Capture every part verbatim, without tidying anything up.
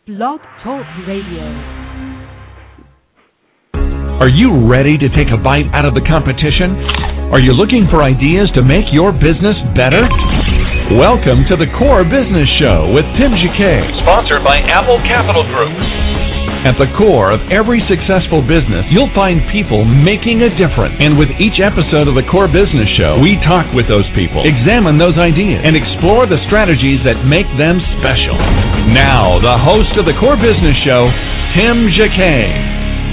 Blog Talk Radio. Are you ready to take a bite out of the competition? Are you looking for ideas to make your business better? Welcome to the Core Business Show with Tim Jacquet, sponsored by Apple Capital Group. At the core of every successful business, you'll find people making a difference. And with each episode of the Core Business Show, we talk with those people, examine those ideas, and explore the strategies that make them special. Now, the host of the Core Business Show, Tim Jacquet.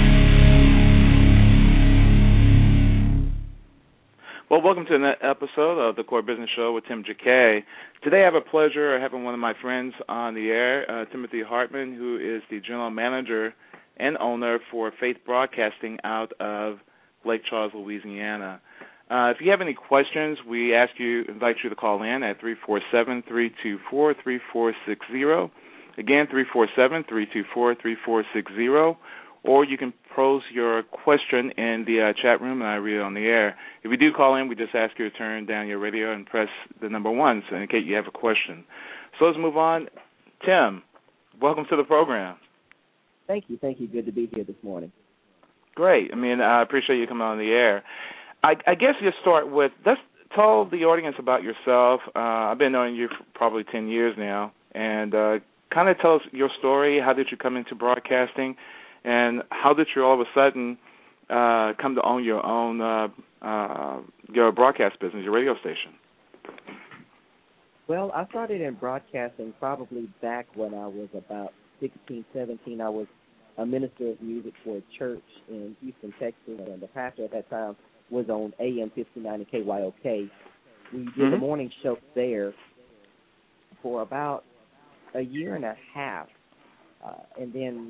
Well, welcome to another episode of the Core Business Show with Tim Jacquet. Today I have a pleasure of having one of my friends on the air, uh, Timothy Hartman, who is the general manager and owner for Faith Broadcasting out of Lake Charles, Louisiana. Uh, if you have any questions, we ask you, invite you to call in at three four seven, three two four, three four six zero. Again, three four seven, three two four, three four six zero. Or you can pose your question in the uh, chat room, and I read it on the air. If you do call in, we just ask you to turn down your radio and press the number one so in case you have a question. So let's move on. Tim, welcome to the program. Thank you. Thank you. Good to be here this morning. Great. I mean, I appreciate you coming on the air. I, I guess you start with, let's tell the audience about yourself. Uh, I've been knowing you for probably ten years now, and uh, kind of tell us your story. How did you come into broadcasting? And how did you all of a sudden uh, come to own your own uh, uh, your broadcast business, your radio station? Well, I started in broadcasting probably back when I was about sixteen, seventeen. I was a minister of music for a church in Houston, Texas, and the pastor at that time was on A M fifty-nine and K Y O K. We did mm-hmm. the morning show there for about a year and a half, uh, and then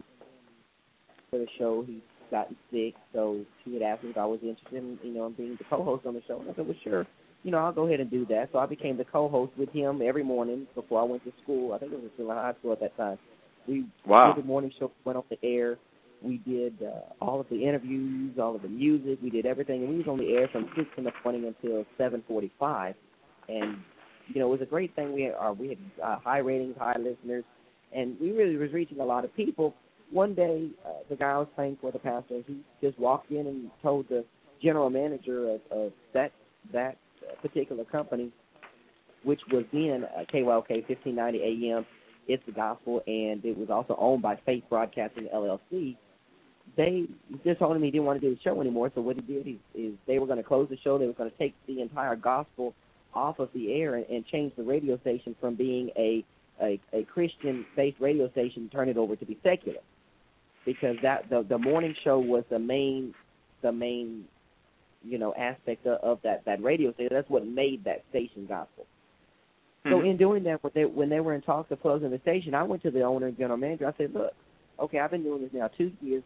for the show, he's gotten sick, so he had asked me if I was interested in, you know, being the co-host on the show. And I said, well, sure, you know, I'll go ahead and do that. So I became the co-host with him every morning before I went to school. I think it was still in high school at that time. We wow. did the morning show, went off the air. We did uh, all of the interviews, all of the music. We did everything, and we was on the air from six in the morning until seven forty-five. And, you know, it was a great thing. We had, uh, we had uh, high ratings, high listeners, and we really was reaching a lot of people. One day, uh, the guy I was playing for, the pastor, he just walked in and told the general manager of, of that that particular company, which was then uh, K Y O K fifteen ninety A M, It's the Gospel, and it was also owned by Faith Broadcasting, L L C. They just told him he didn't want to do the show anymore, so what he did is, is they were going to close the show. They were going to take the entire gospel off of the air and, and change the radio station from being a, a, a Christian-based radio station, turn it over to be secular. Because that the, the morning show was the main, the main, you know, aspect of, of that, that radio station. That's what made that station gospel. Mm-hmm. So in doing that, when they, when they were in talks of closing the station, I went to the owner and general manager. I said, look, okay, I've been doing this now two years.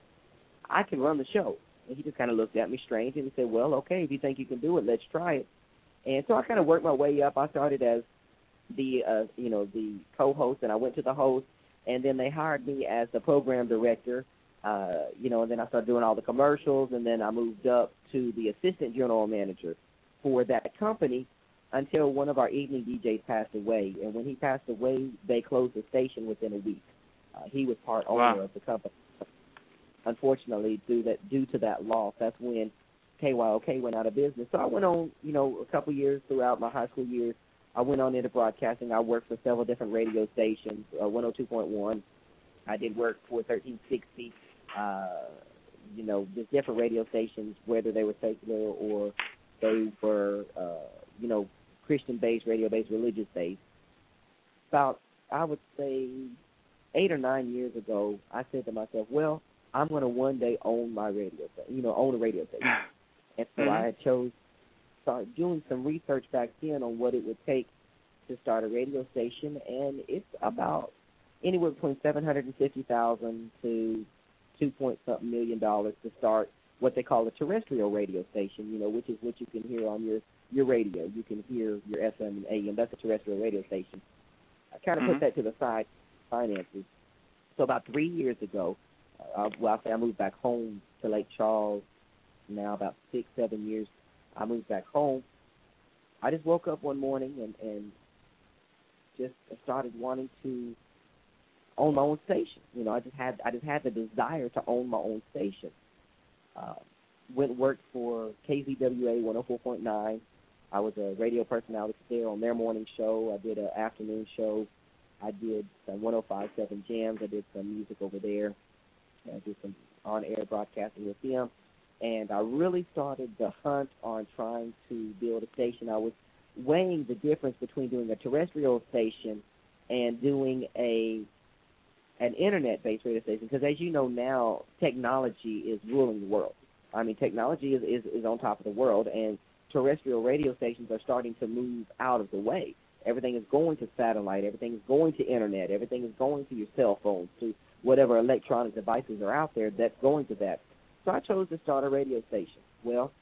I can run the show. And he just kind of looked at me strange and he said, well, okay, if you think you can do it, let's try it. And so I kind of worked my way up. I started as the, uh, you know, the co-host, and I went to the host. And then they hired me as the program director, uh, you know, and then I started doing all the commercials, and then I moved up to the assistant general manager for that company until one of our evening D Js passed away. And when he passed away, they closed the station within a week. Uh, he was part owner wow. of the company. Unfortunately, due, that, due to that loss, that's when K Y O K went out of business. So I went on, you know, a couple years throughout my high school years. I went on into broadcasting. I worked for several different radio stations, uh, one oh two point one. I did work for thirteen sixty, uh, you know, just different radio stations, whether they were secular or they were, uh, you know, Christian-based, radio-based, religious-based. About, I would say, eight or nine years ago, I said to myself, well, I'm going to one day own my radio station, you know, own a radio station. And so mm-hmm. I had chose start doing some research back then on what it would take to start a radio station, and it's about anywhere between seven hundred fifty thousand dollars to two point something million dollars to start what they call a terrestrial radio station, you know, which is what you can hear on your, your radio. You can hear your F M and A M. That's a terrestrial radio station. I kind of mm-hmm. put that to the side, finances. So about three years ago, uh, well, I say I moved back home to Lake Charles now about six, seven years. I moved back home. I just woke up one morning and, and just started wanting to own my own station. You know, I just had I just had the desire to own my own station. Uh, went and worked for K Z W A one oh four point nine. I was a radio personality there on their morning show. I did an afternoon show. I did some one oh five point seven jams. I did some music over there. I did some on-air broadcasting with them. And I really started the hunt on trying to build a station. I was weighing the difference between doing a terrestrial station and doing a an internet-based radio station, because as you know now, technology is ruling the world. I mean, technology is, is, is on top of the world, and terrestrial radio stations are starting to move out of the way. Everything is going to satellite. Everything is going to internet. Everything is going to your cell phones, to whatever electronic devices are out there that's going to that. So I chose to start a radio station. Well,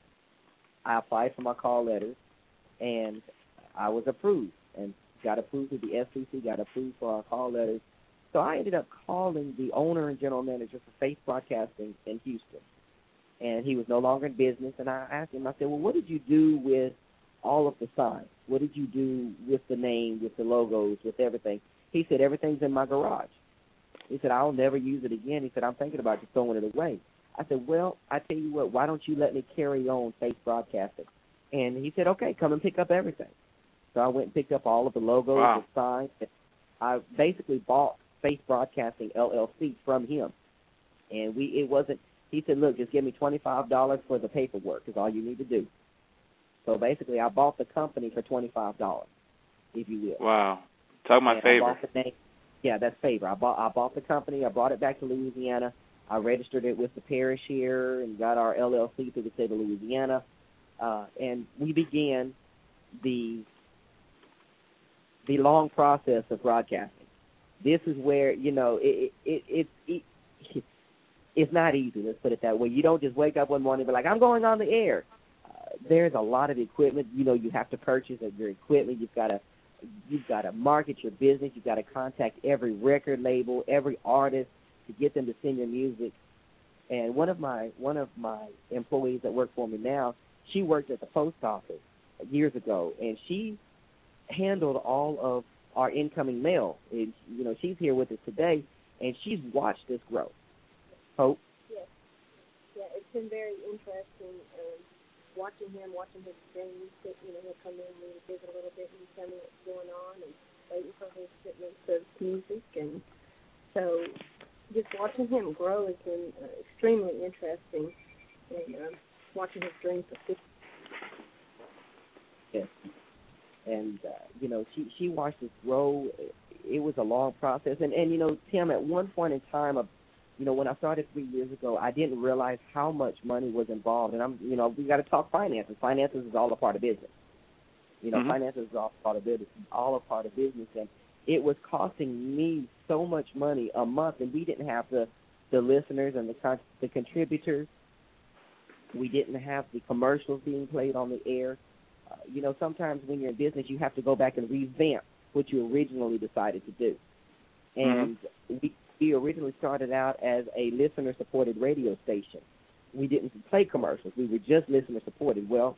I applied for my call letters, and I was approved, and got approved through the F C C, got approved for our call letters. So I ended up calling the owner and general manager for Faith Broadcasting in Houston, and he was no longer in business. And I asked him, I said, well, what did you do with all of the signs? What did you do with the name, with the logos, with everything? He said, everything's in my garage. He said, I'll never use it again. He said, I'm thinking about just throwing it away. I said, well, I tell you what, why don't you let me carry on Faith Broadcasting? And he said, okay, come and pick up everything. So I went and picked up all of the logos, wow. the signs. I basically bought Faith Broadcasting L L C from him. And we it wasn't, he said, look, just give me twenty-five dollars for the paperwork is all you need to do. So basically I bought the company for twenty-five dollars, if you will. Wow. Talk my and favor. Yeah, that's favor. I bought I bought the company. I brought it back to Louisiana. I registered it with the parish here and got our L L C through the state of Louisiana. Uh, and we began the the long process of broadcasting. This is where, you know, it, it, it, it, it it's not easy, let's put it that way. You don't just wake up one morning and be like, I'm going on the air. Uh, there's a lot of equipment, you know, you have to purchase your equipment. You've got to you've got to market your business. You've got to contact every record label, every artist to get them to send your music. And one of my one of my employees that work for me now, she worked at the post office years ago, and she handled all of our incoming mail. And, you know, she's here with us today, and she's watched this grow. Hope? Yes. Yeah, it's been very interesting um, watching him, watching his streams. You know, he'll come in and visit a little bit and tell me what's going on and waiting for his shipments of music. And so just watching him grow has been uh, extremely interesting, and um, watching his dreams of Yes. And, uh, you know, she, she watched us grow. It was a long process. And, and, you know, Tim, at one point in time, of, you know, when I started three years ago, I didn't realize how much money was involved. And, I'm, you know, we got to talk finances. Finances is all a part of business. You know, mm-hmm. finances is all a part of business, all a part of business. And it was costing me so much money a month, and we didn't have the, the listeners and the con- the contributors. We didn't have the commercials being played on the air. Uh, you know, sometimes when you're in business, you have to go back and revamp what you originally decided to do. And mm-hmm. we, we originally started out as a listener-supported radio station. We didn't play commercials. We were just listener-supported. Well,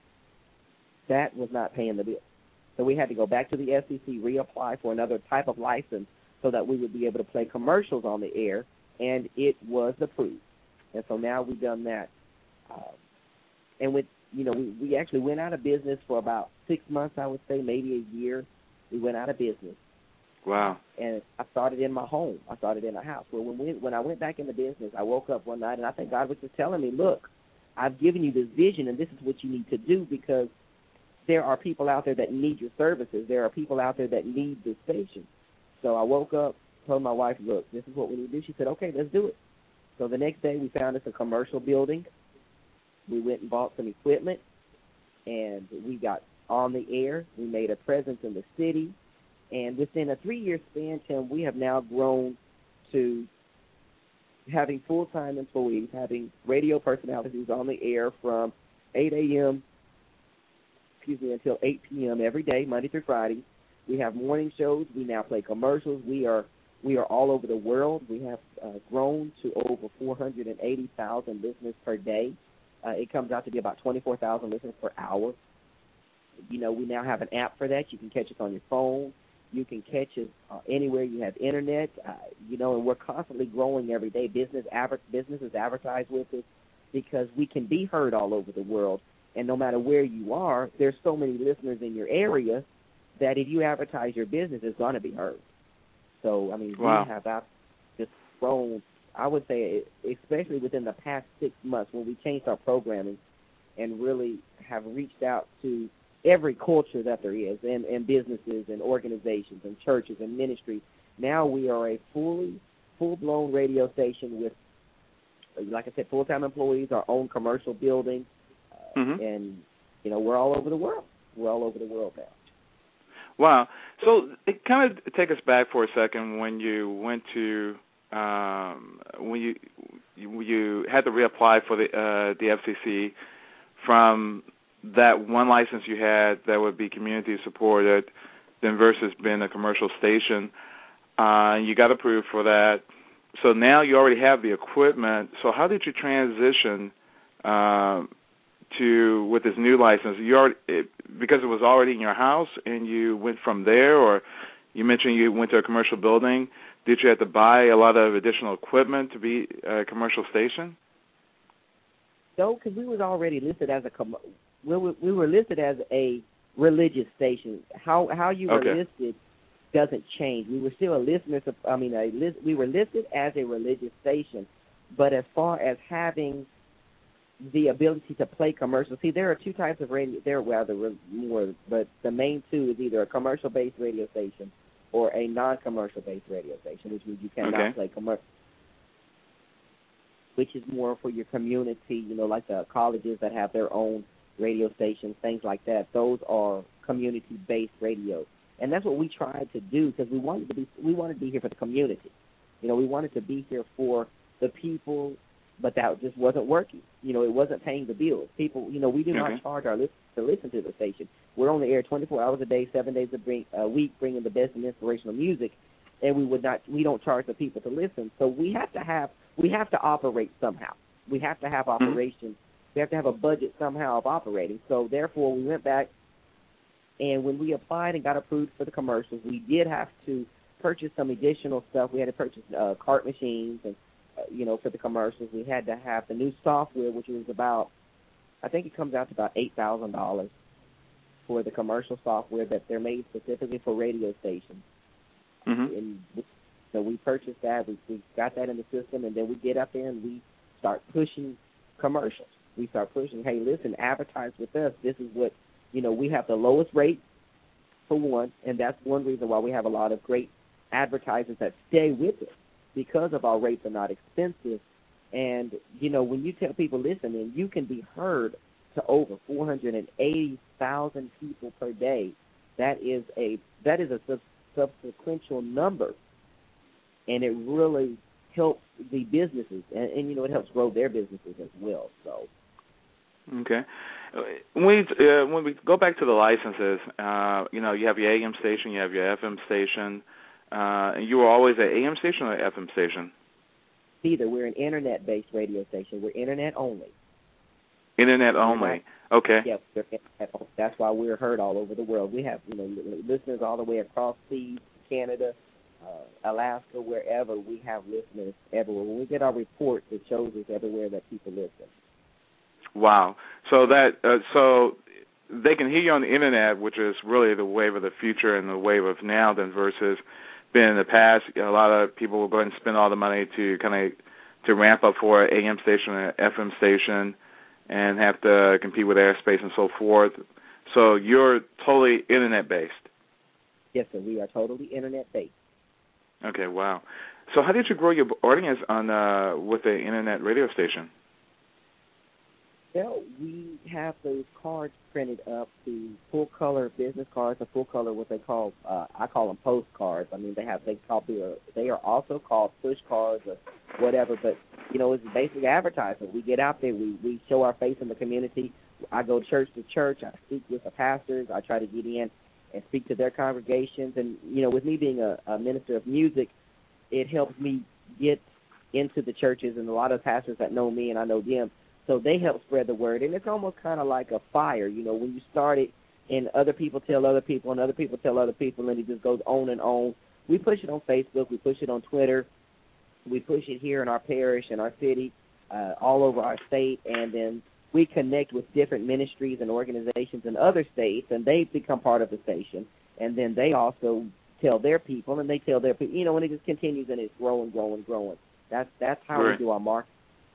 that was not paying the bill. So we had to go back to the F C C, reapply for another type of license so that we would be able to play commercials on the air, and it was approved. And so now we've done that. Uh, and with You know, we, we actually went out of business for about six months, I would say, maybe a year. We went out of business. Wow. And I started in my home. I started in a house. Well, when we, when I went back into business, I woke up one night, and I think God was just telling me, look, I've given you this vision, and this is what you need to do, because there are people out there that need your services. There are people out there that need this station. So I woke up, told my wife, look, this is what we need to do. She said, okay, let's do it. So the next day we found us a commercial building. We went and bought some equipment, and we got on the air. We made a presence in the city. And within a three-year span, Tim, we have now grown to having full-time employees, having radio personalities on the air from eight a.m. excuse me, until eight p.m. every day, Monday through Friday. We have morning shows. We now play commercials. We are we are all over the world. We have uh, grown to over four hundred eighty thousand listeners per day. Uh, it comes out to be about twenty-four thousand listeners per hour. You know, we now have an app for that. You can catch us on your phone. You can catch us uh, anywhere you have internet, uh, you know, and we're constantly growing every day. Business adver- businesses advertise with us because we can be heard all over the world. And no matter where you are, there's so many listeners in your area that if you advertise your business, it's going to be heard. So, I mean, wow. we have out- just grown, I would say, especially within the past six months when we changed our programming and really have reached out to every culture that there is, and, and businesses and organizations and churches and ministries. Now we are a fully, full-blown radio station with, like I said, full-time employees, our own commercial building, uh, mm-hmm. and, you know, we're all over the world. We're all over the world now. Wow. So it kind of take us back for a second when you went to, um, when you, you you had to reapply for the uh, the F C C from that one license you had that would be community supported, then versus being a commercial station. Uh, you got approved for that. So now you already have the equipment. So how did you transition uh, to with this new license? You already, it, because it was already in your house, and you went from there, or you mentioned you went to a commercial building. Did you have to buy a lot of additional equipment to be a commercial station? No, because we was already listed as a com- we were, we were listed as a religious station. How how you were okay. listed doesn't change. We were still a listener. I mean, a list, we were listed as a religious station, but as far as having the ability to play commercial, see, there are two types of radio. There are rather more, but the main two is either a commercial-based radio station or a non-commercial-based radio station, which means you cannot okay. play commercial. Which is more for your community, you know, like the colleges that have their own radio stations, things like that. Those are community-based radios, and that's what we tried to do because we wanted to be we wanted to be here for the community. You know, we wanted to be here for the people, but that just wasn't working. You know, it wasn't paying the bills. People, you know, we do okay. not charge our listeners to listen to the station. We're on the air twenty-four hours a day, seven days a, bring, a week, bringing the best and inspirational music, and we would not we don't charge the people to listen. So we have to have we have to operate somehow. We have to have operations. Mm-hmm. We have to have a budget somehow of operating. So, therefore, we went back, and when we applied and got approved for the commercials, we did have to purchase some additional stuff. We had to purchase uh, cart machines, and uh, you know, for the commercials. We had to have the new software, which was about, I think it comes out to about eight thousand dollars for the commercial software that they're made specifically for radio stations. Mm-hmm. And so we purchased that. We, we got that in the system, and then we get up there and we start pushing commercials. We start pushing, hey, listen, advertise with us. This is what, you know, we have the lowest rate, for one, and that's one reason why we have a lot of great advertisers that stay with us, because of our rates are not expensive. And, you know, when you tell people, listen, and you can be heard to over four hundred eighty thousand people per day, that is a that is a sub- subsequential number, and it really helps the businesses, and, and, you know, it helps grow their businesses as well. So. Okay. When we, uh, when we go back to the licenses, uh, you know, you have your A M station, you have your F M station, uh, and you were always an A M station or an F M station? Either. We're an Internet-based radio station. We're Internet only. Internet only. Okay. Yep. That's why we're heard all over the world. We have, you know, listeners all the way across seas, Canada, uh, Alaska, wherever. We have listeners everywhere. When we get our reports, it shows us everywhere that people listen. Wow. So that uh, so they can hear you on the Internet, which is really the wave of the future and the wave of now, than versus being in the past. A lot of people will go ahead and spend all the money to kind of to ramp up for an A M station or an F M station and have to compete with airspace and so forth. So you're totally Internet-based. Yes, sir. We are totally Internet-based. Okay, wow. So how did you grow your audience on uh, with the Internet radio station? Well, we have those cards printed up, the full-color business cards, the full-color what they call, uh, I call them postcards. I mean, they have, they call, they are also called push cards or whatever, but, you know, it's basic advertising. We get out there, we, we show our face in the community. I go church to church. I speak with the pastors. I try to get in and speak to their congregations. And, you know, with me being a, a minister of music, it helps me get into the churches, and a lot of pastors that know me and I know them. So they help spread the word, and it's almost kind of like a fire. You know, when you start it, and other people tell other people, and other people tell other people, and it just goes on and on. We push it on Facebook. We push it on Twitter. We push it here in our parish, in our city, uh, all over our state, and then we connect with different ministries and organizations in other states, and they become part of the station, and then they also tell their people, and they tell their people, you know, and it just continues, and it's growing, growing, growing. That's that's how right. we do our marketing.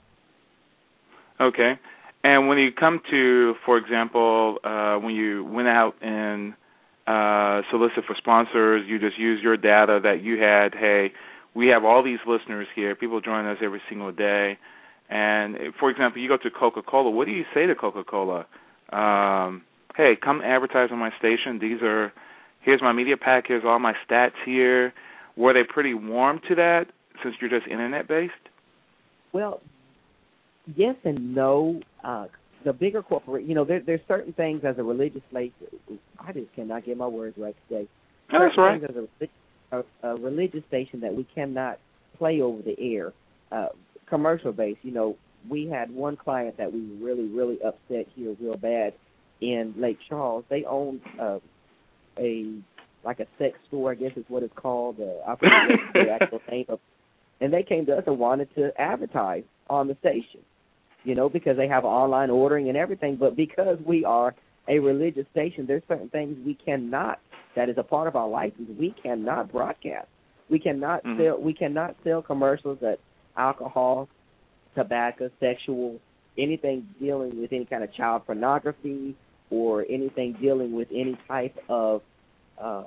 Okay. And when you come to, for example, uh, when you went out and uh, solicit for sponsors, you just use your data that you had, hey, we have all these listeners here, people join us every single day. And, for example, you go to Coca-Cola. What do you say to Coca-Cola? Um, hey, come advertise on my station. These are, here's my media pack. Here's all my stats here. Were they pretty warm to that since you're just Internet-based? Well, yes and no. Uh, the bigger corporate, you know, there, there's certain things as a religious place. I just cannot get my words right today. Oh, that's right. As a, a, a religious station that we cannot play over the air. Uh, commercial base, you know, we had one client that we were really, really upset here real bad in Lake Charles. They owned uh, a, like a sex store, I guess is what it's called. Uh, I forget the actual name of, and they came to us and wanted to advertise on the station, you know, because they have online ordering and everything. But because we are a religious station, there's certain things we cannot, that is a part of our license, we cannot broadcast. We cannot mm-hmm. sell, we cannot sell commercials that alcohol, tobacco, sexual, anything dealing with any kind of child pornography or anything dealing with any type of, uh,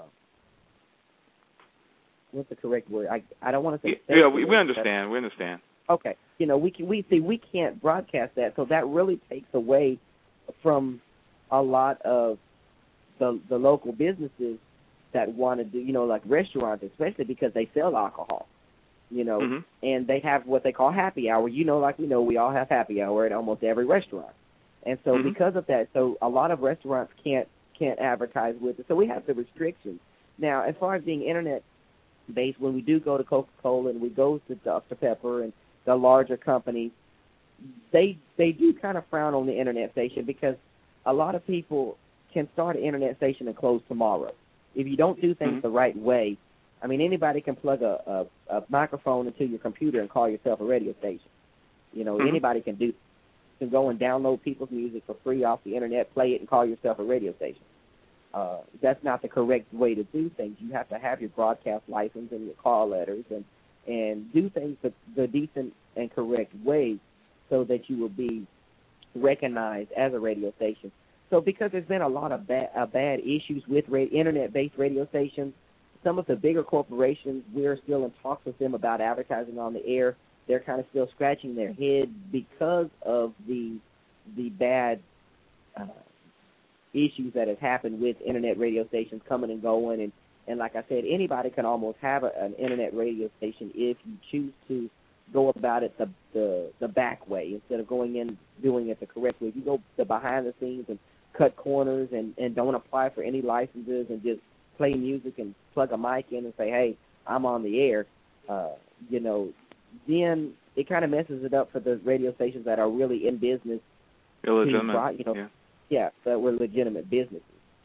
what's the correct word? I I don't want to say. Yeah, we, we understand. We understand. Okay, you know, we can, we see we can't broadcast that, so that really takes away from a lot of the the local businesses that want to do, you know, like restaurants, especially because they sell alcohol. You know, mm-hmm. and they have what they call happy hour. You know, like we know, we all have happy hour at almost every restaurant. And so mm-hmm. because of that, so a lot of restaurants can't can't advertise with it. So we have the restrictions. Now, as far as being Internet-based, when we do go to Coca-Cola and we go to Doctor Pepper and the larger companies, they they do kind of frown on the Internet station because a lot of people can start an Internet station and close tomorrow. If you don't do things mm-hmm. the right way, I mean, anybody can plug a, a, a microphone into your computer and call yourself a radio station. You know, mm-hmm. anybody can do. You can go and download people's music for free off the Internet, play it, and call yourself a radio station. Uh, that's not the correct way to do things. You have to have your broadcast license and your call letters and, and do things the, the decent and correct way so that you will be recognized as a radio station. So because there's been a lot of bad, uh, bad issues with ra- Internet-based radio stations, some of the bigger corporations, we're still in talks with them about advertising on the air. They're kind of still scratching their head because of the the bad uh, issues that have happened with Internet radio stations coming and going. And, and like I said, anybody can almost have a, an Internet radio station if you choose to go about it the, the the back way instead of going in doing it the correct way. If you go the behind the scenes and cut corners and, and don't apply for any licenses and just play music and plug a mic in and say, hey, I'm on the air, uh, you know, then it kind of messes it up for the radio stations that are really in business. Illegitimate, to, you know, yeah. Yeah, that were legitimate businesses.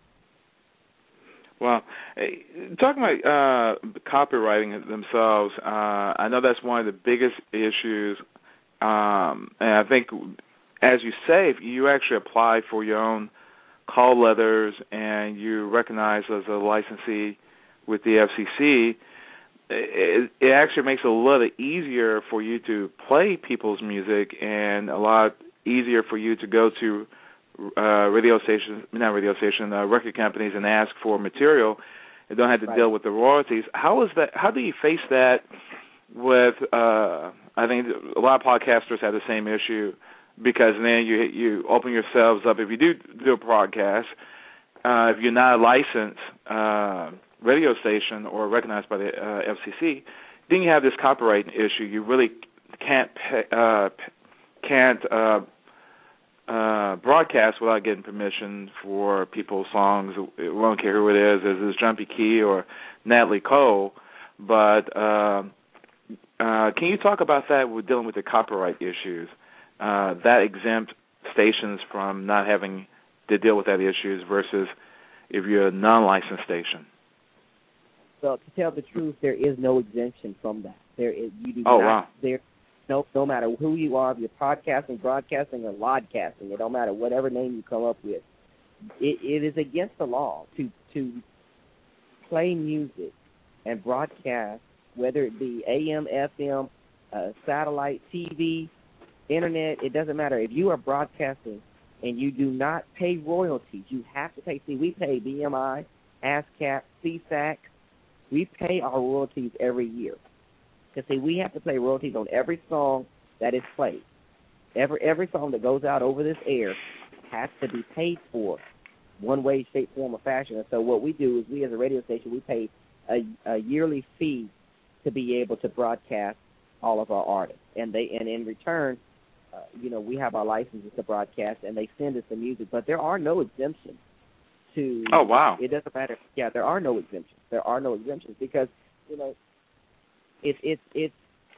Well, hey, talking about uh, copywriting themselves, uh, I know that's one of the biggest issues, um, and I think, as you say, if you actually apply for your own call letters and you recognize as a licensee with the F C C, it, it actually makes it a lot easier for you to play people's music and a lot easier for you to go to uh, radio stations, not radio station, uh, record companies and ask for material and don't have to right. deal with the royalties. How is that? How do you face that with, uh, I think a lot of podcasters have the same issue, because then you you open yourselves up. If you do do a broadcast, uh, if you're not a licensed uh, radio station or recognized by the uh, F C C, then you have this copyright issue. You really can't pay, uh, can't uh, uh, broadcast without getting permission for people's songs. We don't care who it is. Is it Jumpy Key or Natalie Cole? But uh, uh, can you talk about that with dealing with the copyright issues? Uh, that exempt stations from not having to deal with that issues versus if you're a non-licensed station? Well, to tell the truth, there is no exemption from that. There is, you do oh, not, wow. There, no, no matter who you are, if you're podcasting, broadcasting, or lodcasting, it don't matter, whatever name you come up with, it, it is against the law to to play music and broadcast, whether it be A M, F M, uh, satellite, T V, internet, it doesn't matter. If you are broadcasting and you do not pay royalties, you have to pay. See, we pay B M I, ASCAP, C S A C. We pay our royalties every year. Because, see, we have to pay royalties on every song that is played. Every every song that goes out over this air has to be paid for one way, shape, form, or fashion. And so what we do is we as a radio station, we pay a, a yearly fee to be able to broadcast all of our artists. And they and in return, uh, you know, we have our licenses to broadcast, and they send us the music. But there are no exemptions. To, oh, wow. It doesn't matter. Yeah, there are no exemptions. There are no exemptions because, you know, it's it's it's.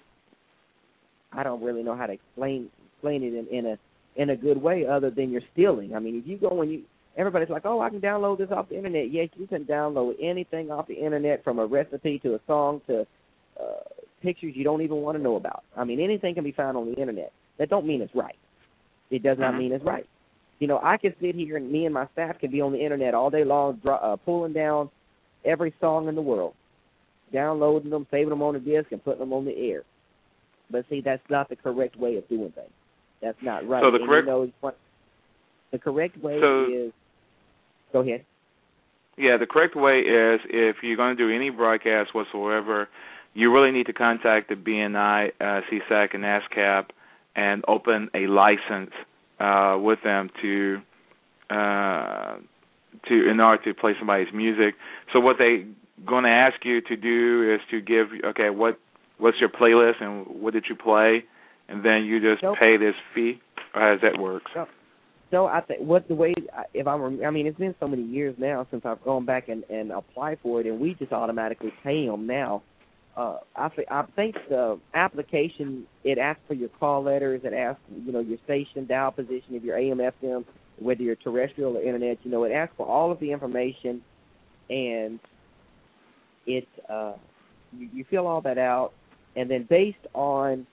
I don't really know how to explain explain it in, in a in a good way other than you're stealing. I mean, if you go and you, everybody's like, oh, I can download this off the internet. Yes, you can download anything off the internet, from a recipe to a song to uh, pictures you don't even want to know about. I mean, anything can be found on the internet. That don't mean it's right. It does not mm-hmm. mean it's right. You know, I could sit here and me and my staff can be on the internet all day long, uh, pulling down every song in the world, downloading them, saving them on a disc, and putting them on the air. But see, that's not the correct way of doing things. That's not right. So the and correct, you know, the correct way so, is. Go ahead. Yeah, the correct way is if you're going to do any broadcast whatsoever, you really need to contact the B N I, uh, C S A C, and ASCAP and open a license uh, with them to uh, to in order to play somebody's music. So what they going to ask you to do is to give okay what what's your playlist and what did you play, and then you just nope. pay this fee. Or how does that work? No, no I think what the way if I'm I mean it's been so many years now since I've gone back and, and applied for it, and we just automatically pay them now. Uh, I, I think the application, it asks for your call letters, it asks, you know, your station, dial position, if you're A M, F M, whether you're terrestrial or internet, you know, it asks for all of the information, and it, uh, you, you fill all that out, and then based on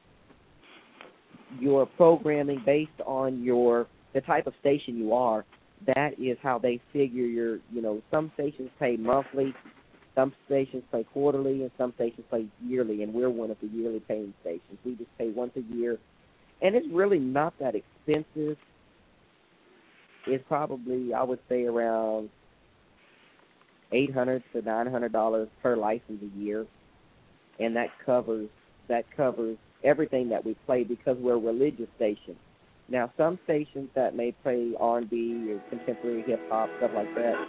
your programming, based on your, the type of station you are, that is how they figure your, you know, some stations pay monthly, some stations pay quarterly, and some stations pay yearly, and we're one of the yearly paying stations. We just pay once a year, and it's really not that expensive. It's probably, I would say, around eight hundred to nine hundred dollars per license a year, and that covers that covers everything that we play because we're a religious station. Now, some stations that may play R and B or contemporary hip hop, stuff like that.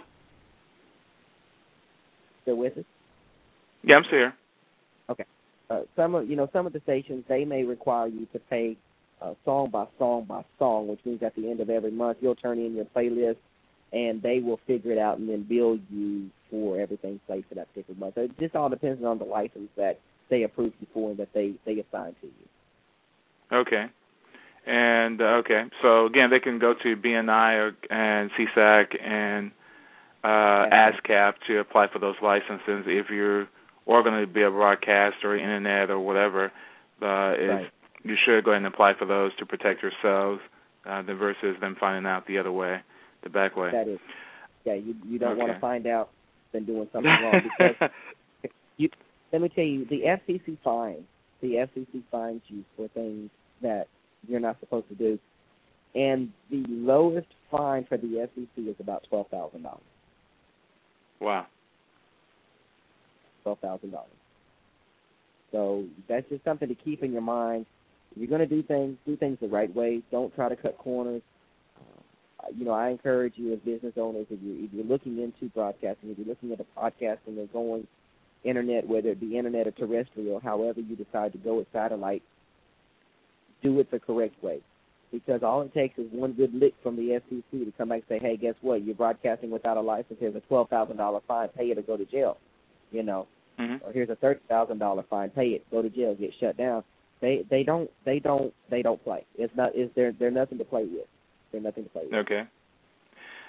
Still with us? Yeah, I'm still here. Okay. Uh, some of you know some of the stations, they may require you to pay uh, song by song by song, which means at the end of every month you'll turn in your playlist, and they will figure it out and then bill you for everything played for that particular month. So it just all depends on the license that they approve you for and that they they assign to you. Okay. And uh, okay, so again, they can go to B N I or, and C S A C and uh, ASCAP to apply for those licenses if you're or going to be a broadcaster or internet or whatever. Uh, is right. You should go ahead and apply for those to protect yourselves, uh, versus them finding out the other way, the back way. That is, yeah. You you don't okay. want to find out than doing something wrong because you. Let me tell you, the F C C fines. The F C C fines you for things that you're not supposed to do, and the lowest fine for the F C C is about twelve thousand dollars. Wow. Twelve thousand dollars. So that's just something to keep in your mind. If you're going to do things, do things the right way. Don't try to cut corners. Uh, you know, I encourage you as business owners, if you're, if you're looking into broadcasting, if you're looking at the podcasting or going internet, whether it be internet or terrestrial, however you decide to go with satellite, do it the correct way. Because all it takes is one good lick from the F C C to come back and say, hey, guess what? You're broadcasting without a license. Here's a twelve thousand dollars fine. Pay it or go to jail. You know, mm-hmm. or here's a thirty thousand dollars fine. Pay it, go to jail, get shut down. They they don't they don't they don't play. It's not is there they're nothing to play with. They're nothing to play with. Okay.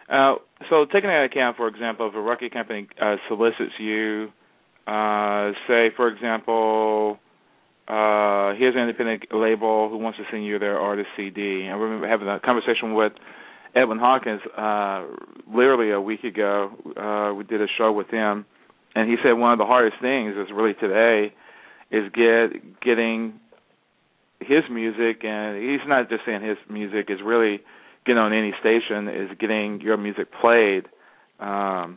Uh, so taking into account, for example, if a record company uh, solicits you, uh, say, for example, uh, here's an independent label who wants to send you their artist C D. I remember having a conversation with Edwin Hawkins uh, literally a week ago. Uh, we did a show with him, and he said one of the hardest things is really today is get getting his music, and he's not just saying his music, is really getting on any station, is getting your music played um,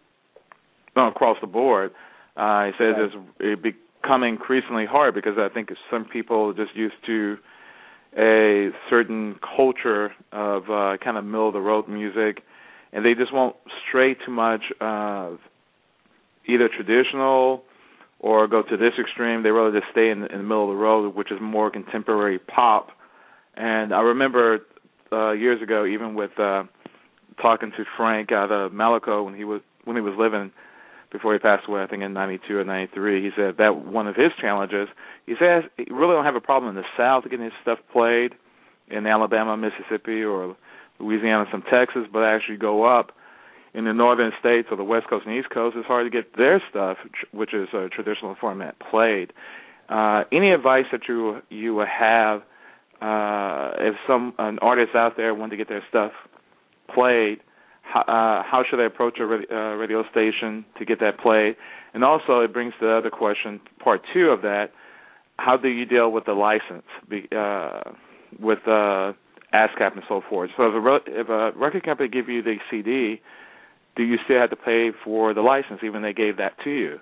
across the board. Uh, he says right. it's becoming increasingly hard because I think some people are just used to a certain culture of uh, kind of middle-of-the-road music, and they just won't stray too much uh, either traditional or go to this extreme. They really just stay in, in the middle of the road, which is more contemporary pop. And I remember uh, years ago, even with uh, talking to Frank out of Malaco when he was when he was living before he passed away, I think in ninety-two or ninety-three, he said that one of his challenges, he says he really don't have a problem in the South getting his stuff played in Alabama, Mississippi, or Louisiana, some Texas, but actually go up in the northern states or the West Coast and East Coast, it's hard to get their stuff, which is a traditional format, played. Uh, any advice that you you have uh, if some an artist out there wanted to get their stuff played, how, uh, how should they approach a radio, uh, radio station to get that played? And also, it brings the other question, part two of that: how do you deal with the license, uh, with uh, ASCAP and so forth? So if a, if a record company give you the C D, do you still have to pay for the license, even they gave that to you?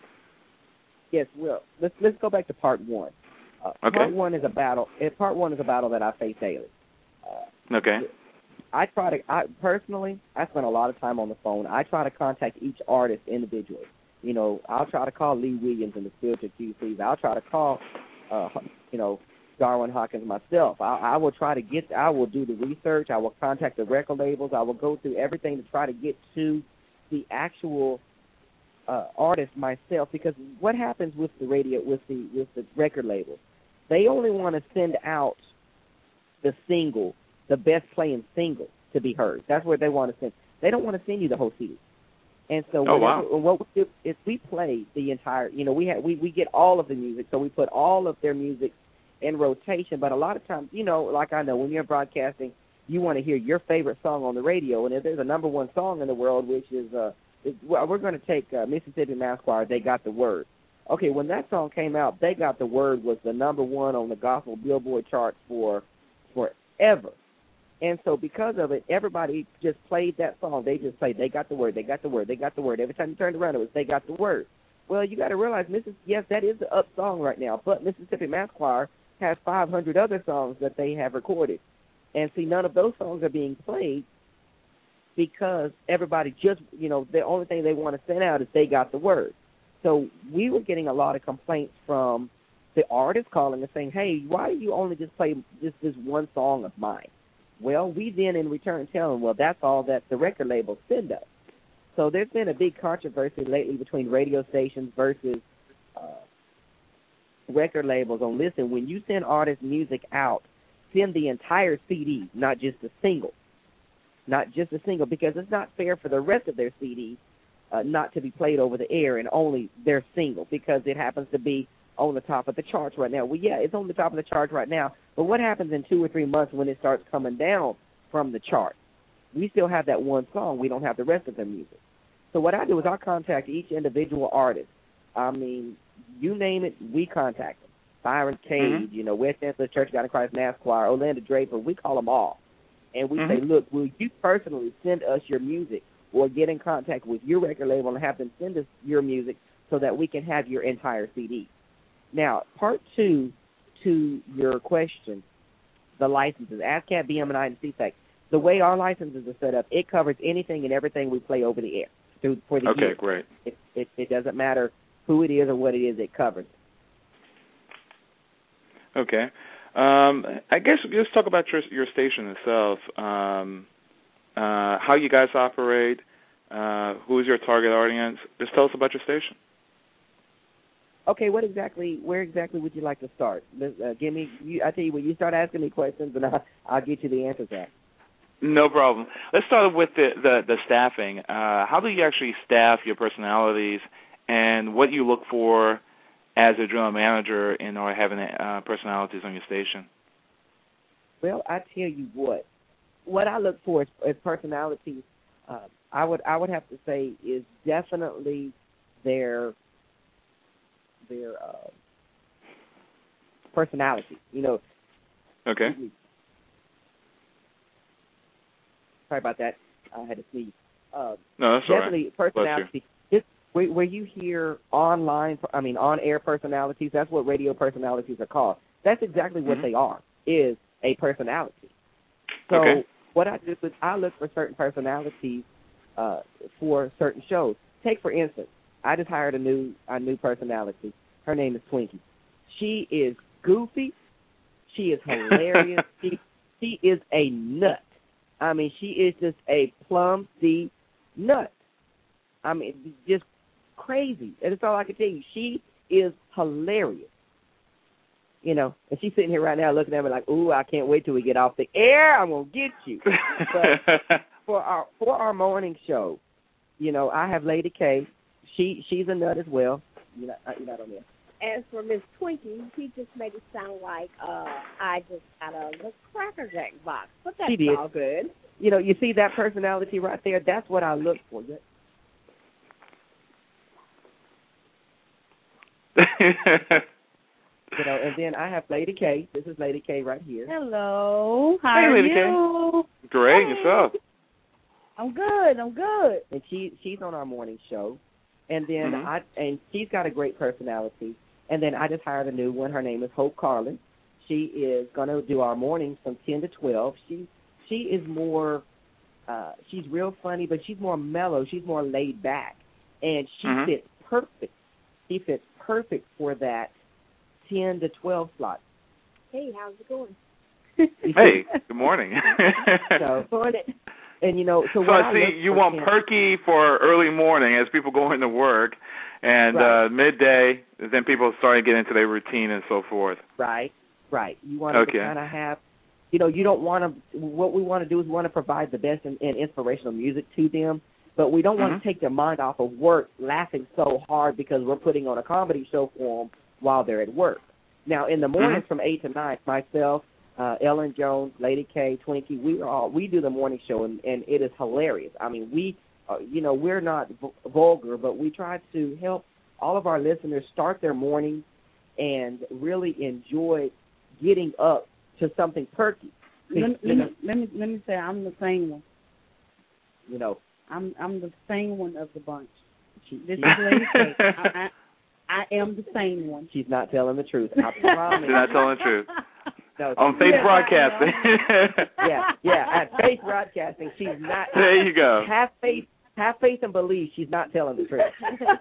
Yes. Well, let's let's go back to part one. Uh, okay. Part one is a battle. Part one is a battle that I face daily. Uh, okay. I try to. I personally, I spend a lot of time on the phone. I try to contact each artist individually. You know, I'll try to call Lee Williams and the Spiritual Q Cs. I'll try to call, uh, you know, Darwin Hawkins myself. I, I will try to get. I will do the research. I will contact the record labels. I will go through everything to try to get to the actual uh, artist myself. Because what happens with the radio, with the with the record labels, they only want to send out the single, the best playing single to be heard. That's where they want to send. They don't want to send you the whole C D. And so oh, wow. what we do is we play the entire. You know, we have we we get all of the music, so we put all of their music in rotation. But a lot of times, you know, like I know, when you're broadcasting, you want to hear your favorite song on the radio. And if there's a number one song in the world, which is, uh, is well, we're going to take uh, Mississippi Mass Choir, They Got the Word. Okay, when that song came out, They Got the Word was the number one on the gospel Billboard charts for forever. And so because of it, everybody just played that song. They just played, They Got the Word, They Got the Word, They Got the Word. Every time you turned around, it was They Got the Word. Well, you got to realize, Missus yes, that is the up song right now, but Mississippi Mass Choir has five hundred other songs that they have recorded. And see, none of those songs are being played because everybody just, you know, the only thing they want to send out is They Got the Word. So we were getting a lot of complaints from the artists calling and saying, hey, why do you only just play just this one song of mine? Well, we then in return tell them, well, that's all that the record labels send us. So there's been a big controversy lately between radio stations versus uh, record labels on, listen, when you send artists music out, send the entire C D, not just a single. Not just a single, because it's not fair for the rest of their C Ds uh, not to be played over the air and only their single, because it happens to be on the top of the charts right now. Well, yeah, it's on the top of the charts right now, but what happens in two or three months when it starts coming down from the chart? We still have that one song. We don't have the rest of their music. So what I do is I contact each individual artist. I mean, you name it, we contact them. Byron Cage, mm-hmm. you know, West Angeles Church of God in Christ Mass Choir, Orlando Draper, we call them all. And we mm-hmm. say, look, will you personally send us your music or get in contact with your record label and have them send us your music so that we can have your entire C D? Now, part two to your question, the licenses, ASCAP, B M and I, and C FAC, the way our licenses are set up, it covers anything and everything we play over the air through, for the okay, year. Okay, great. It, it, it doesn't matter who it is or what it is, it covers it. Okay. Um, I guess just talk about your your station itself, um, uh, how you guys operate, uh, who is your target audience. Just tell us about your station. Okay, what exactly, where exactly would you like to start? Uh, give me, you, I tell you what, you start asking me questions, and I'll, I'll get you the answers at. No problem. Let's start with the, the, the staffing. Uh, how do you actually staff your personalities, and what do you look for as a general manager in or having uh, personalities on your station? Well, I tell you what, what I look for is, is personalities. Uh, I would I would have to say is definitely their their uh, personality. You know. Okay. Sorry about that. I had to sneeze. Uh, no, that's definitely all right. personality. It's, where, where you hear online, I mean, on-air personalities, that's what radio personalities are called. That's exactly what mm-hmm. they are, is a personality. So okay. what I do is I look for certain personalities uh, for certain shows. Take, for instance, I just hired a new a new personality. Her name is Twinkie. She is goofy. She is hilarious. she, she is a nut. I mean, she is just a plum C nut. I mean, just crazy. And that's all I can tell you. She is hilarious. You know, and she's sitting here right now looking at me like, ooh, I can't wait till we get off the air. I'm going to get you. But for our for our morning show, you know, I have Lady K. She She's a nut as well. You're not, you're not on there. As for Miss Twinkie, she just made it sound like uh, I just got a little Cracker Jack box. But that's all good. You know, you see that personality right there? That's what I look for. You know, and then I have Lady K. This is Lady K right here. Hello. How hey, are Lady you? K. Great. Hey. Yourself? I'm good. I'm good. And she she's on our morning show. And then mm-hmm. I and she's got a great personality. And then I just hired a new one. Her name is Hope Carlin. She is going to do our mornings from ten to twelve. She she is more, uh, she's real funny, but she's more mellow. She's more laid back, and she mm-hmm. fits perfect. She fits perfect for that ten to twelve slot. Hey, how's it going? Hey, good morning. so, and you know, so, so what I I see you want him, perky for early morning as people go into work. And right. uh, midday, then people start to get into their routine and so forth. Right, right. You want okay. to kind of have, you know, you don't want to, what we want to do is we want to provide the best and, and inspirational music to them, but we don't mm-hmm. want to take their mind off of work laughing so hard because we're putting on a comedy show for them while they're at work. Now, in the mornings mm-hmm. from eight to nine, myself, uh, Ellen Jones, Lady K, Twinkie, we are all, we do the morning show, and, and it is hilarious. I mean, we, uh, you know, we're not v- vulgar, but we try to help all of our listeners start their mornings and really enjoy getting up to something perky. Let, let, me, let me let me say I'm the same one. You know, I'm I'm the same one of the bunch. She, this she, is Lady K. I, I, I am the same one. She's not telling the truth. I promise. She's not telling the truth. No, on Faith yeah, Broadcasting. yeah, yeah. At Faith Broadcasting, she's not. There you go. Have faith, have faith, and believe she's not telling the truth.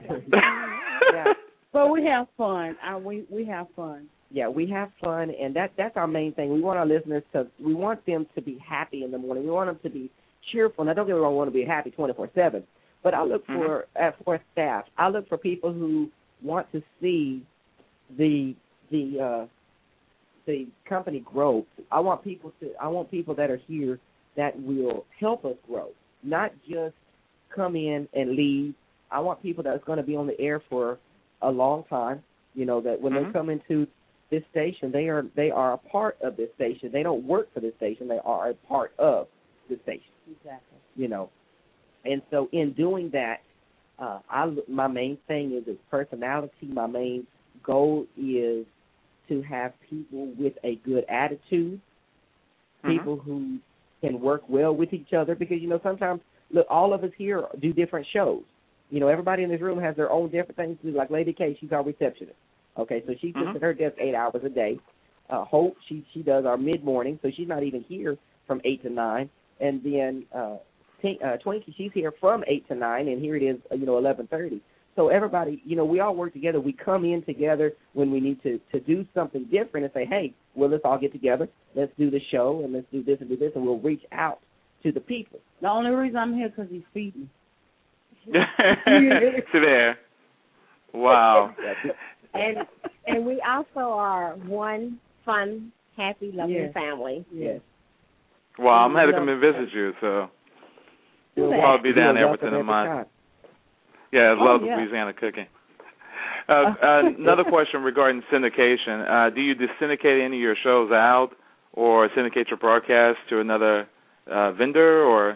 yeah. But we have fun. I, we we have fun. Yeah, we have fun, and that that's our main thing. We want our listeners to. We want them to be happy in the morning. We want them to be cheerful. Now, don't get me wrong. We want to be happy twenty-four seven. But I look for mm-hmm. uh, for staff. I look for people who want to see the the. Uh, the company grow. I want people to. I want people that are here that will help us grow, not just come in and leave. I want people that's going to be on the air for a long time. You know, that when mm-hmm. they come into this station, they are they are a part of this station. They don't work for this station. They are a part of the station. Exactly. You know, and so in doing that, uh, I my main thing is is personality. My main goal is to have people with a good attitude, mm-hmm. people who can work well with each other, because, you know, sometimes, look, all of us here do different shows. You know, everybody in this room has their own different things to do. Like Lady K, she's our receptionist. Okay, so she sits mm-hmm. at her desk eight hours a day. Uh, Hope, she she does our mid-morning, so she's not even here from eight to nine. And then uh, T- uh, Twinkie, she's here from eight to nine, and here it is, you know, eleven thirty. So everybody, you know, we all work together. We come in together when we need to, to do something different and say, hey, well, let's all get together. Let's do the show, and let's do this and do this, and we'll reach out to the people. The only reason I'm here is because he's feeding me. To there. Wow. and and we also are one fun, happy, loving yes. family. Yes. Well, I'm You headed to know, come and visit you, so do we'll that. probably be down there You're within a welcome every month. time. Yeah, I Oh, love yeah. Louisiana cooking. Uh, uh, another question regarding syndication. Uh, do you just syndicate any of your shows out or syndicate your broadcast to another uh, vendor? Or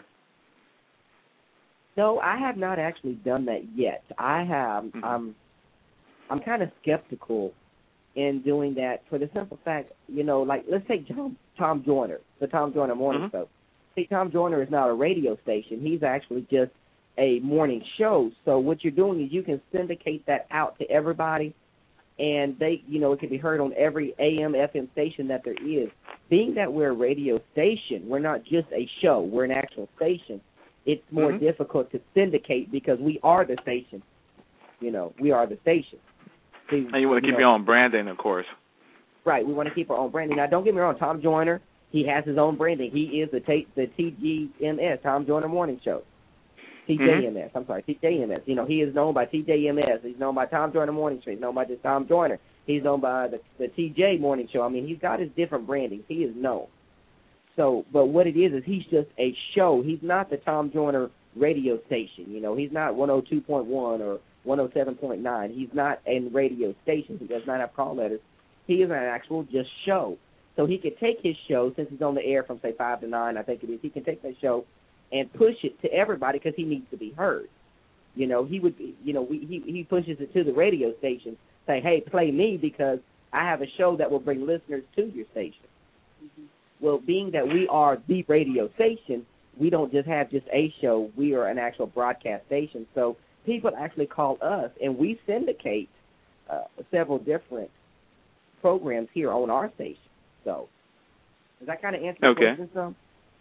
No, I have not actually done that yet. I have. mm-hmm. Um, I'm kind of skeptical in doing that for the simple fact, you know, like let's take Tom, Tom Joyner, the Tom Joyner Morning mm-hmm. Show. See, Tom Joyner is not a radio station. He's actually just a morning show. So what you're doing is you can syndicate that out to everybody, and they, you know, it can be heard on every A M, F M station that there is. Being that we're a radio station, we're not just a show. We're an actual station. It's more mm-hmm. difficult to syndicate because we are the station. You know, we are the station. See, And you want to keep know, your own branding, of course. Right, we want to keep our own branding. Now, don't get me wrong, Tom Joyner, he has his own branding. He is the T, the T G M S, Tom Joyner Morning Show. T J M S, mm-hmm. I'm sorry, T J M S. You know, he is known by T J M S. He's known by Tom Joyner Morning Show. He's known by just Tom Joyner. He's known by the, the T J Morning Show. I mean, he's got his different brandings. He is known. So, but what it is is he's just a show. He's not the Tom Joyner radio station. You know, he's not one oh two point one or one oh seven point nine. He's not a radio station. He does not have call letters. He is an actual just show. So he could take his show, since he's on the air from, say, five to nine, I think it is, he can take that show and push it to everybody because he needs to be heard. You know, he would, be, you know, we, he he pushes it to the radio station, say, hey, play me because I have a show that will bring listeners to your station. Mm-hmm. Well, being that we are the radio station, we don't just have just a show. We are an actual broadcast station. So people actually call us, and we syndicate uh, several different programs here on our station. So does that kind of answer the okay. question, some?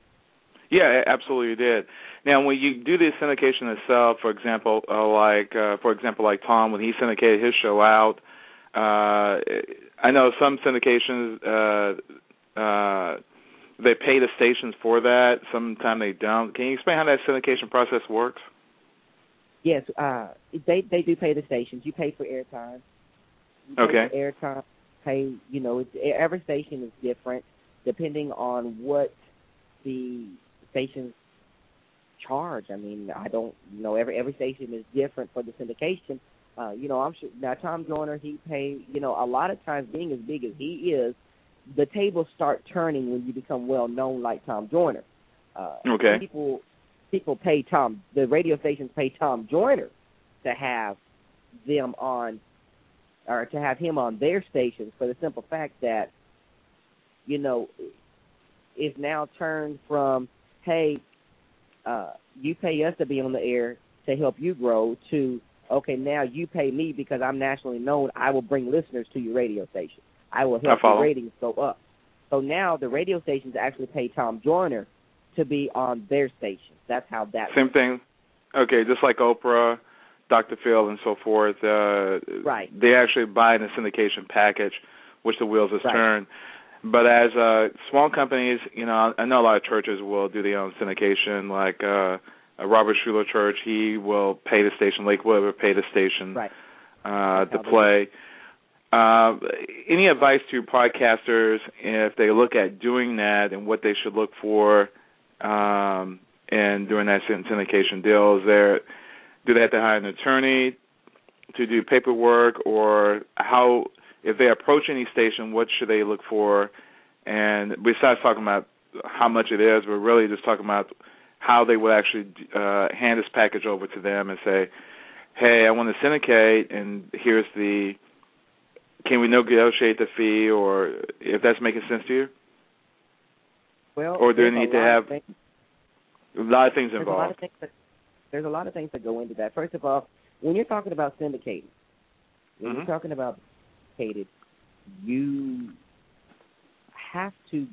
Yeah, absolutely you did. Now, when you do the syndication itself, for example, uh, like uh, for example, like Tom, when he syndicated his show out, uh, I know some syndications uh, uh, they pay the stations for that. Sometimes they don't. Can you explain how that syndication process works? Yes, uh, they they do pay the stations. You pay for airtime. You pay okay. For airtime. Pay. You know, it's, every station is different depending on what the stations charge. I mean, I don't you know every every station is different for the syndication. Uh, you know, I'm sure now Tom Joyner, he pay. You know, a lot of times being as big as he is, the tables start turning when you become well known like Tom Joyner. Uh, okay. People people pay Tom. The radio stations pay Tom Joyner to have them on, or to have him on their stations for the simple fact that, you know, it's now turned from, hey, uh, you pay us to be on the air to help you grow, to, okay, now you pay me because I'm nationally known. I will bring listeners to your radio station. I will help your ratings go up. So now the radio stations actually pay Tom Joyner to be on their station. That's how that Same works. thing. Okay, just like Oprah, Doctor Phil, and so forth. Uh, right. They actually buy in a syndication package, which the wheels has right. turned. But as uh, small companies, you know, I know a lot of churches will do their own syndication, like uh, a Robert Schuller Church. He will pay the station. Lakewood will pay the station right. uh, to play. Uh, any advice to podcasters if they look at doing that and what they should look for um, in doing that syndication deal? Is there, do they have to hire an attorney to do paperwork, or how, if they approach any station, what should they look for? And besides talking about how much it is, we're really just talking about how they would actually uh, hand this package over to them and say, hey, I want to syndicate, and here's the, can we negotiate the fee, or if that's making sense to you? Well, or do they need to have things, a lot of things there's involved? A lot of things that, there's a lot of things that go into that. First of all, when you're talking about syndicating, when mm-hmm. you're talking about syndicated, you have to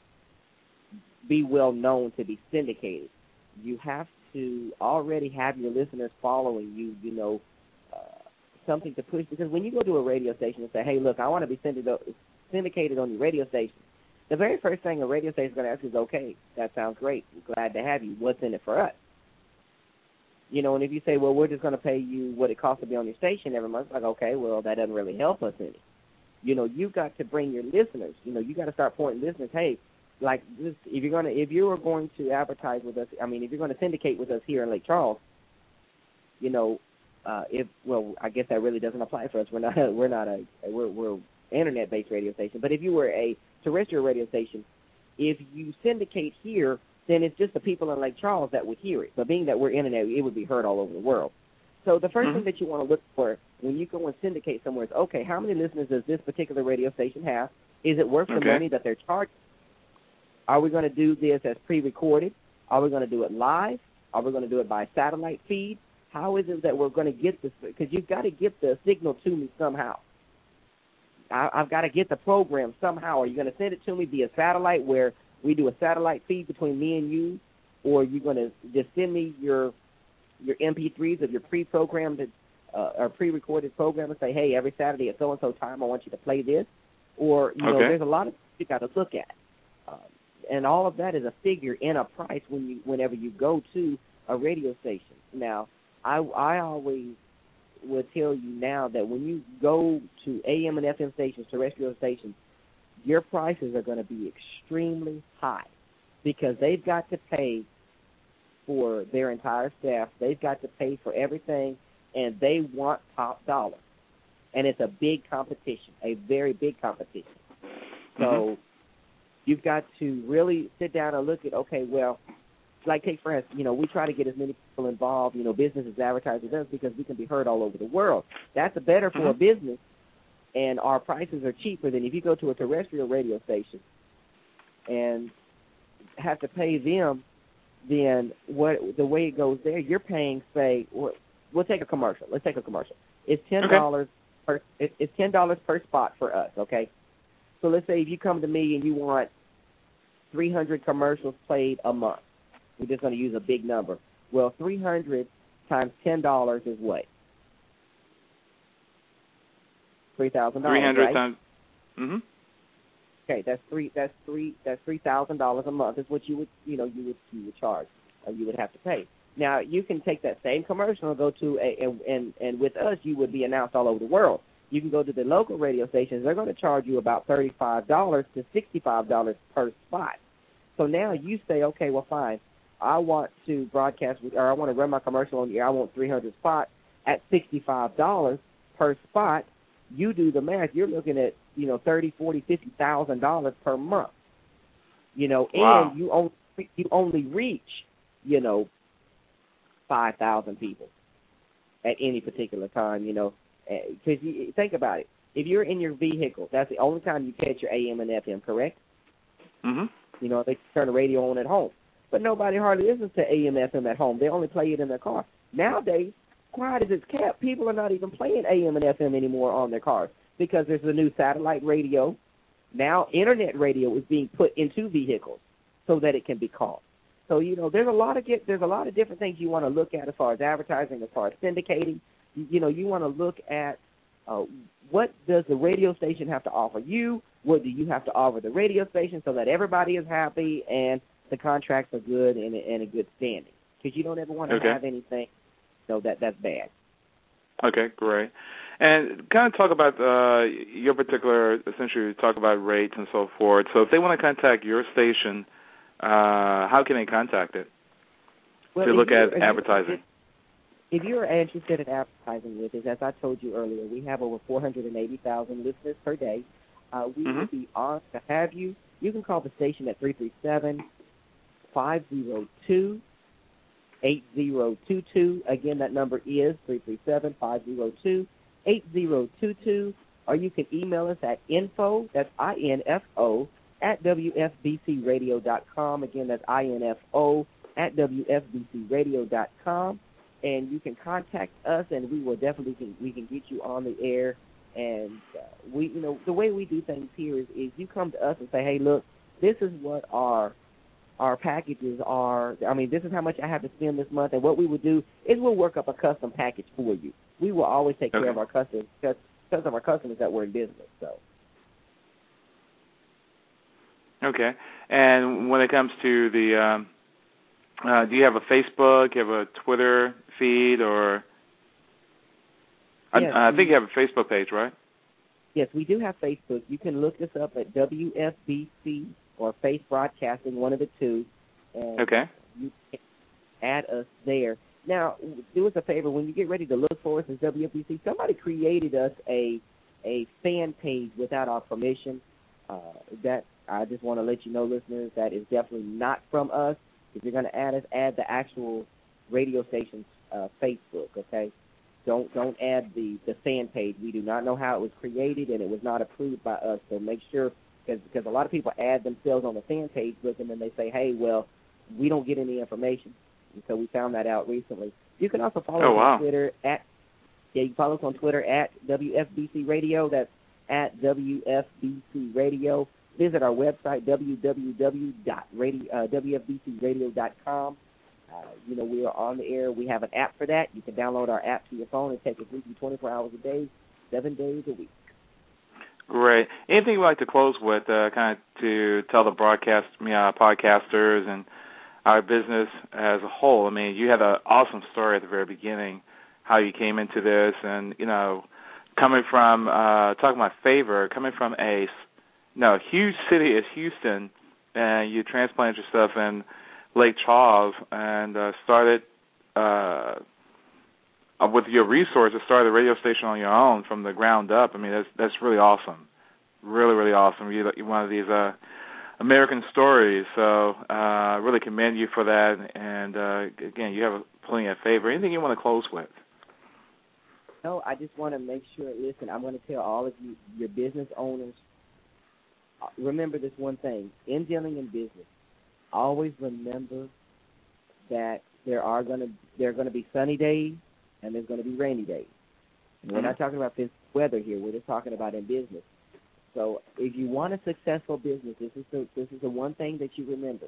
be well known to be syndicated. You have to already have your listeners following you, you know, uh, something to push. Because when you go to a radio station and say, hey, look, I want to be syndicated on your radio station, the very first thing a radio station is going to ask is, okay, that sounds great. We're glad to have you. What's in it for us? You know, and if you say, well, we're just going to pay you what it costs to be on your station every month, like, okay, well, that doesn't really help us any. You know, you've got to bring your listeners. You know, you got to start pointing listeners, hey, like this, if you're gonna if you are going to advertise with us, I mean, if you're going to syndicate with us here in Lake Charles, you know, uh, if well, I guess that really doesn't apply for us. We're not we're not a we're we're internet-based radio station. But if you were a terrestrial radio station, if you syndicate here, then it's just the people in Lake Charles that would hear it. But being that we're internet, it would be heard all over the world. So the first mm-hmm. thing that you want to look for when you go and syndicate somewhere is, okay, how many listeners does this particular radio station have? Is it worth okay. the money that they're charging? Are we going to do this as pre-recorded? Are we going to do it live? Are we going to do it by satellite feed? How is it that we're going to get this? Because you've got to get the signal to me somehow. I, I've got to get the program somehow. Are you going to send it to me via satellite where we do a satellite feed between me and you, or are you going to just send me your your M P threes of your pre-programmed uh, or pre-recorded program and say, hey, every Saturday at so-and-so time I want you to play this? Or, you know, okay. there's a lot of things you got to look at. Um, and all of that is a figure in a price when you whenever you go to a radio station. Now, I, I always would tell you now that when you go to A M and F M stations, terrestrial stations, your prices are going to be extremely high because they've got to pay for their entire staff. They've got to pay for everything, and they want top dollar. And it's a big competition, a very big competition. So mm-hmm. you've got to really sit down and look at, okay, well, like take for instance, you know, we try to get as many people involved, you know, businesses advertise with us because we can be heard all over the world. That's a better for mm-hmm. a business, and our prices are cheaper than if you go to a terrestrial radio station and have to pay them. Then what the way it goes there, you're paying, say, we'll, we'll take a commercial. Let's take a commercial. It's ten dollars okay. per. It, it's ten dollars per spot for us. Okay. So let's say if you come to me and you want three hundred commercials played a month. We're just going to use a big number. Well, three hundred times ten dollars is what? Three thousand dollars. Three hundred right? times. Mm-hmm. Okay, that's three. That's three. That's three thousand dollars a month. Is what you would, you know, you would you would charge, or you would have to pay. Now you can take that same commercial and go to a and and, and with us you would be announced all over the world. You can go to the local radio stations. They're going to charge you about thirty-five dollars to sixty-five dollars per spot. So now you say, okay, well, fine. I want to broadcast with, or I want to run my commercial on the air. I want three hundred spots at sixty-five dollars per spot. You do the math. You're looking at, you know, thirty, forty, fifty thousand dollars per month. You know, wow. and you only you only reach, you know, five thousand people at any particular time. You know, because you think about it. If you're in your vehicle, that's the only time you catch your A M and F M. Correct? Mm-hmm. You know, they turn the radio on at home, but nobody hardly listens to A M F M at home. They only play it in their car nowadays. Quiet as it's kept, people are not even playing A M and F M anymore on their cars because there's a new satellite radio. Now internet radio is being put into vehicles so that it can be called. So, you know, there's a lot of get, there's a lot of different things you want to look at as far as advertising, as far as syndicating. You, you know, you want to look at uh, what does the radio station have to offer you? What do you have to offer the radio station so that everybody is happy and the contracts are good and in a good standing? Because you don't ever want to okay. have anything. So that that's bad. Okay, great. And kind of talk about uh, your particular, essentially talk about rates and so forth. So if they want to contact your station, uh, how can they contact it well, to look at if advertising? If you're interested in advertising with us, as I told you earlier, we have over four hundred eighty thousand listeners per day. Uh, we mm-hmm. would be honored to have you. You can call the station at three three seven, five zero two, eight zero two two. Again, that number is three three seven, five zero two, eight zero two two. Or you can email us at info, that's I N F O, at W F B C radio dot com. Again, that's I N F O at W F B C radio dot com. And you can contact us, and we will definitely can, we can get you on the air. And uh, we, you know, the way we do things here is, is you come to us and say, hey, look, this is what our our packages are. I mean, this is how much I have to spend this month. And what we would do is we'll work up a custom package for you. We will always take okay. care of our customers because, because of our customers that we're in business. So. Okay. And when it comes to the, um, uh, do you have a Facebook, you have a Twitter feed, or yes, I, I think you have a Facebook page, right? Yes, we do have Facebook. You can look us up at W F B C or Faith Broadcasting, one of the two. And okay. You can add us there. Now, do us a favor. When you get ready to look for us as W F B C, somebody created us a a fan page without our permission. Uh, that I just want to let you know, listeners, that is definitely not from us. If you're going to add us, add the actual radio station's uh, Facebook, okay? Don't don't add the, the fan page. We do not know how it was created, and it was not approved by us. So make sure, because because a lot of people add themselves on the fan page with them, and they say, hey, well, we don't get any information. And so we found that out recently. You can also follow oh, us wow. on Twitter at yeah, you can follow us on Twitter at W F B C Radio. That's at W F B C Radio. Visit our website, w w w dot w f b c radio dot com. Uh, you know, we are on the air. We have an app for that. You can download our app to your phone and take it with you twenty-four hours a day, seven days a week. Great. Anything you'd like to close with, uh, kind of to tell the broadcast, uh, podcasters and our business as a whole? I mean, you had an awesome story at the very beginning, how you came into this, and, you know, coming from, uh, talking about favor, coming from a, you know, huge city as Houston, and you transplanted yourself in Lake Charles and uh, started uh, with your resources, started a radio station on your own from the ground up. I mean, that's that's really awesome, really, really awesome. You're, you're one of these uh, American stories, so I uh, really commend you for that. And, uh, again, you have plenty of favor. Anything you want to close with? No, I just want to make sure, listen, I'm going to tell all of you, your business owners, remember this one thing. In dealing in business, always remember that there are going to there are going to be sunny days and there's going to be rainy days. And we're not talking about this weather here. We're just talking about in business. So if you want a successful business, this is the, this is the one thing that you remember.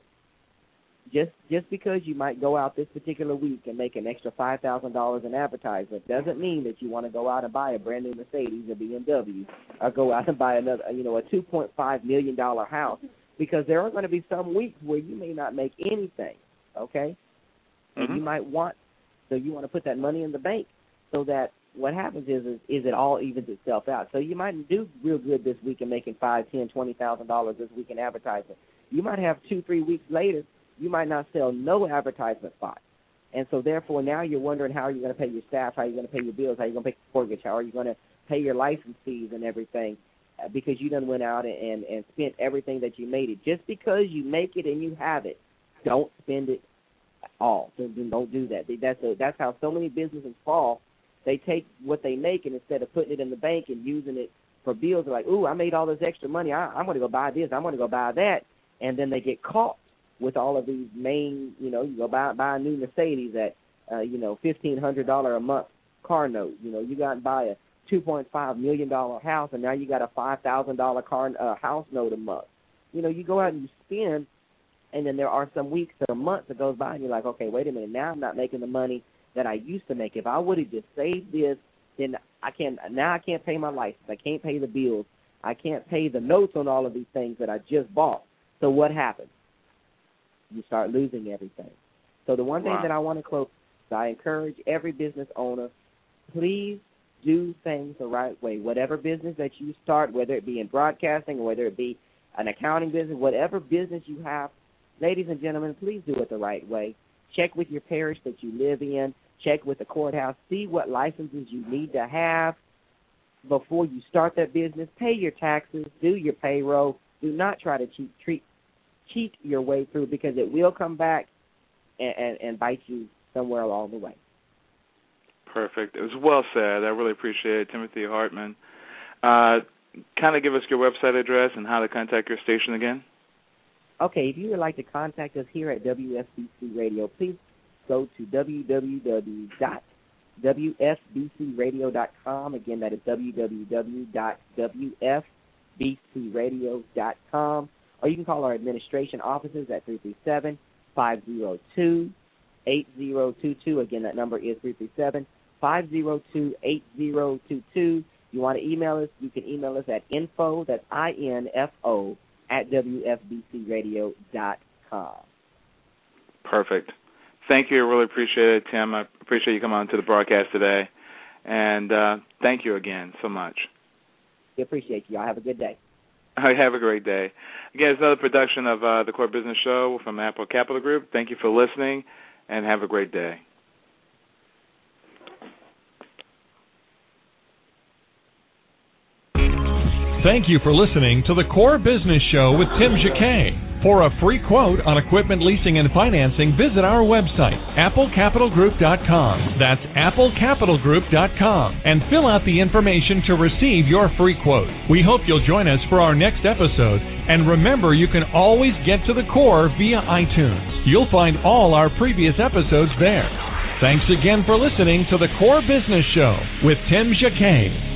Just just because you might go out this particular week and make an extra five thousand dollars in advertisement doesn't mean that you want to go out and buy a brand new Mercedes or B M W or go out and buy another, you know, a two point five million dollars house, because there are going to be some weeks where you may not make anything, okay? And mm-hmm. you might want, so you want to put that money in the bank so that what happens is, is is it all evens itself out. So you might do real good this week in making five, ten, twenty thousand dollars this week in advertisement. You might have two, three weeks later, you might not sell no advertisement spots. And so, therefore, now you're wondering how you're going to pay your staff, how you're going to pay your bills, how you're going to pay your mortgage, how are you going to pay your license fees and everything, uh, because you done went out and, and spent everything that you made it. Just because you make it and you have it, don't spend it all. Don't, don't do that. That's, a, that's how so many businesses fall. They take what they make, and instead of putting it in the bank and using it for bills, they're like, ooh, I made all this extra money. I, I'm going to go buy this. I'm going to go buy that. And then they get caught with all of these main, you know, you go buy buy a new Mercedes at, uh, you know, fifteen hundred dollars a month car note. You know, you got to buy a two point five million dollars house, and now you got a five thousand dollars car uh, house note a month. You know, you go out and you spend, and then there are some weeks or months that goes by, and you're like, okay, wait a minute, now I'm not making the money that I used to make. If I would have just saved this, then I can now I can't pay my license. I can't pay the bills. I can't pay the notes on all of these things that I just bought. So what happens? You start losing everything. So the one thing wow. that I want to close, I encourage every business owner, please do things the right way. Whatever business that you start, whether it be in broadcasting or whether it be an accounting business, whatever business you have, ladies and gentlemen, please do it the right way. Check with your parish that you live in. Check with the courthouse. See what licenses you need to have before you start that business. Pay your taxes. Do your payroll. Do not try to cheat, treat cheat your way through, because it will come back and, and, and bite you somewhere along the way. Perfect. It was well said. I really appreciate it, Timothy Hartman. Uh, kind of give us your website address and how to contact your station again. Okay, if you would like to contact us here at W F B C Radio, please go to w w w dot w f b c radio dot com. Again, that is w w w dot w f b c radio dot com. Or you can call our administration offices at three three seven, five zero two, eight zero two two. Again, that number is three three seven, five zero two, eight zero two two. You want to email us, you can email us at info, that's I N F O, at w f b c radio dot com. Perfect. Thank you. I really appreciate it, Tim. I appreciate you coming on to the broadcast today. And uh, thank you again so much. We appreciate you. Y'all have a good day. Have a great day. Again, it's another production of uh, the Core Business Show from Apple Capital Group. Thank you for listening, and have a great day. Thank you for listening to the Core Business Show with Tim Jacquet. For a free quote on equipment leasing and financing, visit our website, apple capital group dot com. That's apple capital group dot com. And fill out the information to receive your free quote. We hope you'll join us for our next episode. And remember, you can always get to the Core via iTunes. You'll find all our previous episodes there. Thanks again for listening to the Core Business Show with Tim Jacquet.